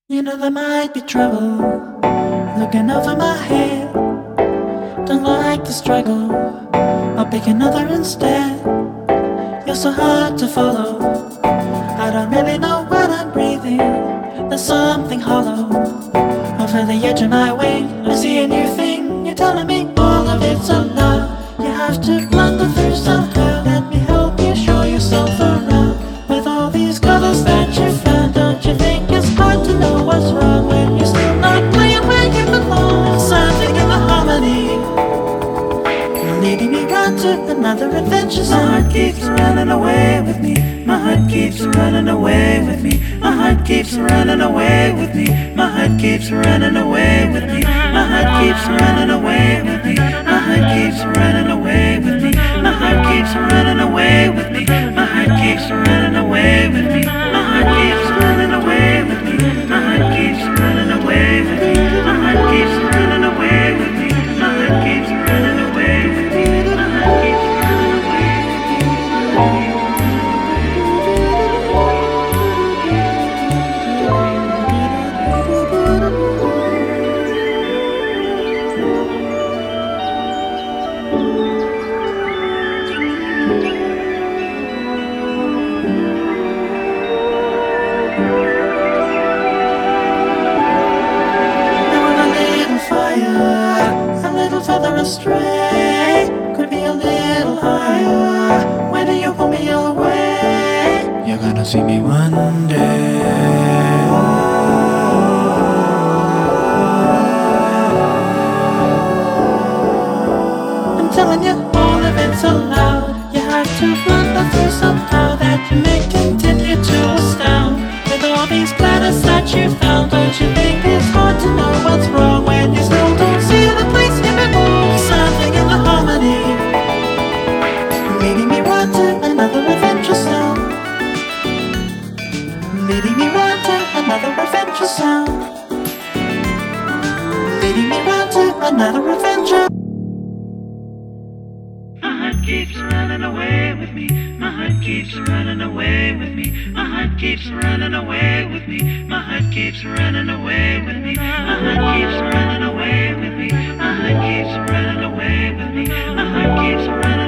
You know there might be trouble looking over my head. Don't like the struggle, I'll pick another instead. You're so hard to follow, I don't really know what I'm breathing. There's something hollow over the edge of my wing. I see a new thing, you're telling me all of it's a lie. You have to blunder through somehow. Let me help you show yourself around. With all these colors that you found, don't you think it's hard to know what's wrong when you're still not playing where you belong? Something in the harmony leading me right to another adventure. My heart keeps running away with me. My heart keeps running away with me. My heart keeps running away with me. My heart keeps running away with me. My heart keeps running away with me. My heart keeps running away with me. My heart keeps running away with me. My heart keeps running away with me. My heart keeps running away with me. My heart keeps running away with me. My heart keeps running away with me. My heart keeps running away with me. My heart keeps running away with me. A little further astray, could be a little higher. When do you pull me away? You're gonna see me one day. I'm telling you, all of it's allowed. You have to blunder through somehow. That you may continue to astound. With all these planets that you found, don't you think it's hard to know what's wrong when you still don't see the place you belong? Something in the harmony leading me right to another adventure sound. Leading me right to another adventure sound. Leading me right to another adventure. My heart keeps running away with me. My heart keeps running away with me. My heart keeps running away with me. My heart keeps running away with me. My heart keeps running away with me. My heart keeps running away with me. My heart keeps running